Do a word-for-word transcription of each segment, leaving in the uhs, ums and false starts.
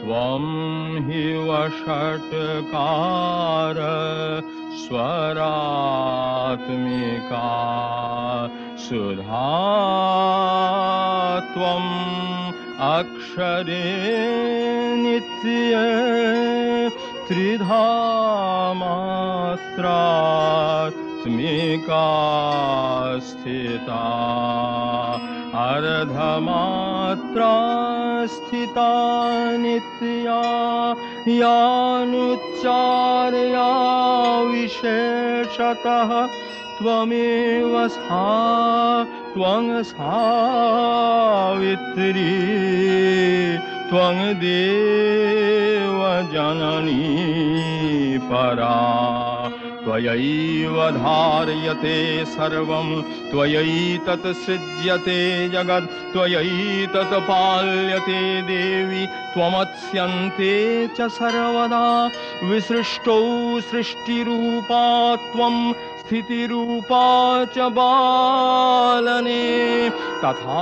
त्वं हि वषट्कार स्वरात्मिका सुधा त्वम् अक्षरे नित्ये त्रिधा मात्रात्मिका स्थिता अर्धमात्रा स्थिता नित्या यानुच्चार्या विशेषतः त्वमेव सा त्वं सावित्री त्वं देवजननी परा त्वयैव धार्यते सर्वं त्वयैतत् सृज्यते जगत् त्वयैतत् पाल्यते देवी त्वमत्स्यन्ते च सर्वदा विसृष्टौ सृष्टिरूपा त्वं स्थितिरूपा च बालने तथा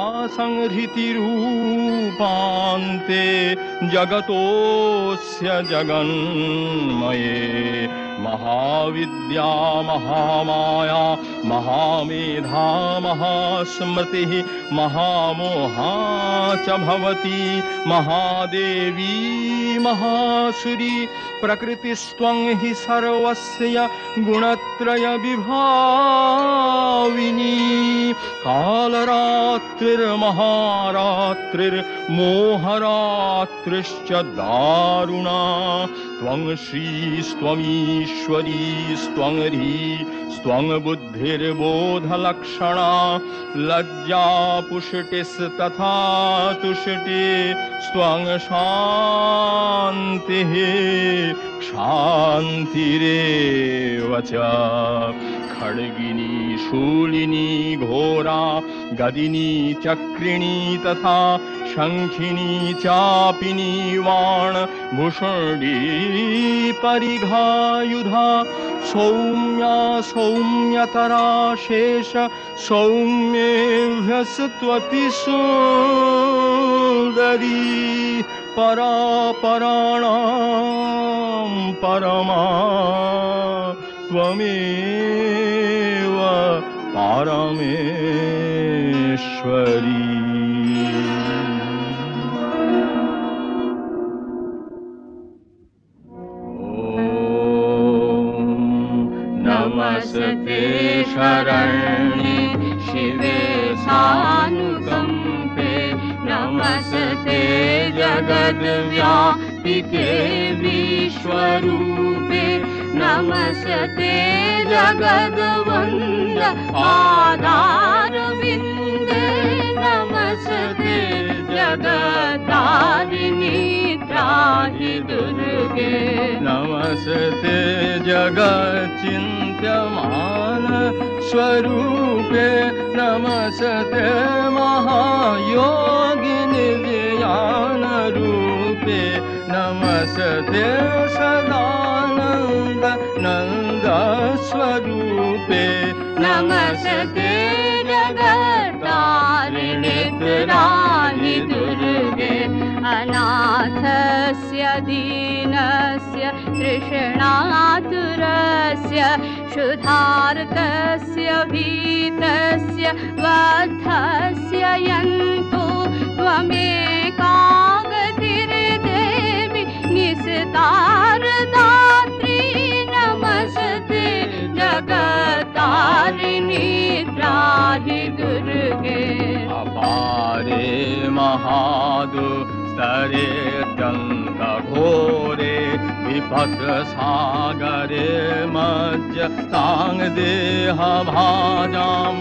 संहृतिरूपान्ते जगतोऽस्य जगन्मये महाविद्या महामाया महामेधा महास्मृतिः महामोहा च भवति महादेवी महासुरी प्रकृतिस्त्वं हि सर्वस्य गुणत्रय विभाविनी कालरात्रिर्महारात्रिर्मोहरात्रिश्च दारुणा त्वं श्रीस्त्वमीश्वरीस्त्वं ह्रीस्त्वं बुद्धिर्बोधलक्षणा लज्जा पुष्टिस्तथा तुष्टिस्त्वं शान्तिः क्षान्तिरेव च खड्गिनी शूलिनी घोरा गदिनी चक्रिणी तथा शङ्खिनी चापिनी वाण भूषणी परिघायुधा सौम्या सौम्यतरा शेष सौम्येभ्यस्त्वति सुन्दरी परा पराणां परमा त्वमेव परमेश्वरी नमस्ते शरण्ये शिवे सानुकंपे नमस्ते जगद्व्यापिके विश्वरूपे नमस्ते जगद्वन्द् पादारविन्दे नमस्ते जगत्तारिणी त्राहि दुर्गे नमस्ते जगच्चिन्त्यमान स्वरूपे नमस्ते महायोगिनि ज्ञान रूपे नमस्ते सदानन्द नन्द स्वरूपे नमस्ते जगत्तारिणी त्राहि दुर्गे अनाथस्य दीनस्य तृष्णातुरस्य क्षुधार्तस्य भीतस्य बद्धस्य यन्तु त्वमेकागतिर्देवि निस्तारदात्री नमस्ते जगत्तारिणी त्राहि दुर्गे अपारे महादुस्तरे दन्तघोरे विपत्सागरे मज्जतां देहभाजां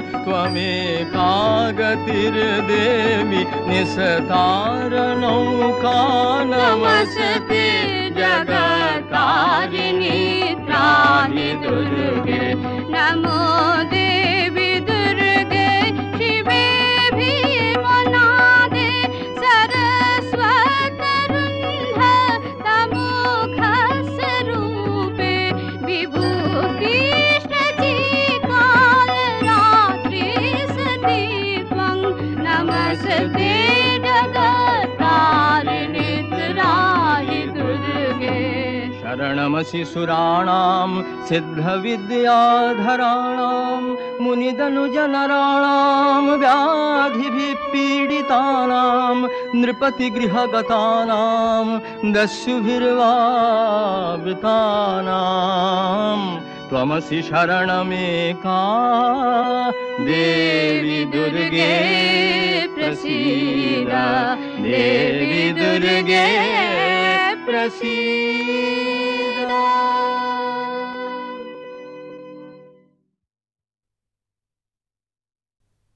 त्वमेकागतिर्देवि निस्तारनौका नमस्ते जगत्तारिणी त्राहि दुर्गे नमो देवी दुर्गे शिवे भीमनादे सरस्वतरुन्ध तमोघस्वरूपे विभूतिष्ठचिकालरात्रि सती त्वं नमस्ते जगत्तारिणी त्राहि नमसि सुराणां सिद्धविद्याधराणां मुनिदनुजनराणां व्याधिभिः पीडितानां नृपतिगृहगतानां दस्युभिर्वावृतानां त्वमसि शरणमेका देवी दुर्गे प्रसीद देवी दुर्गे प्रसीद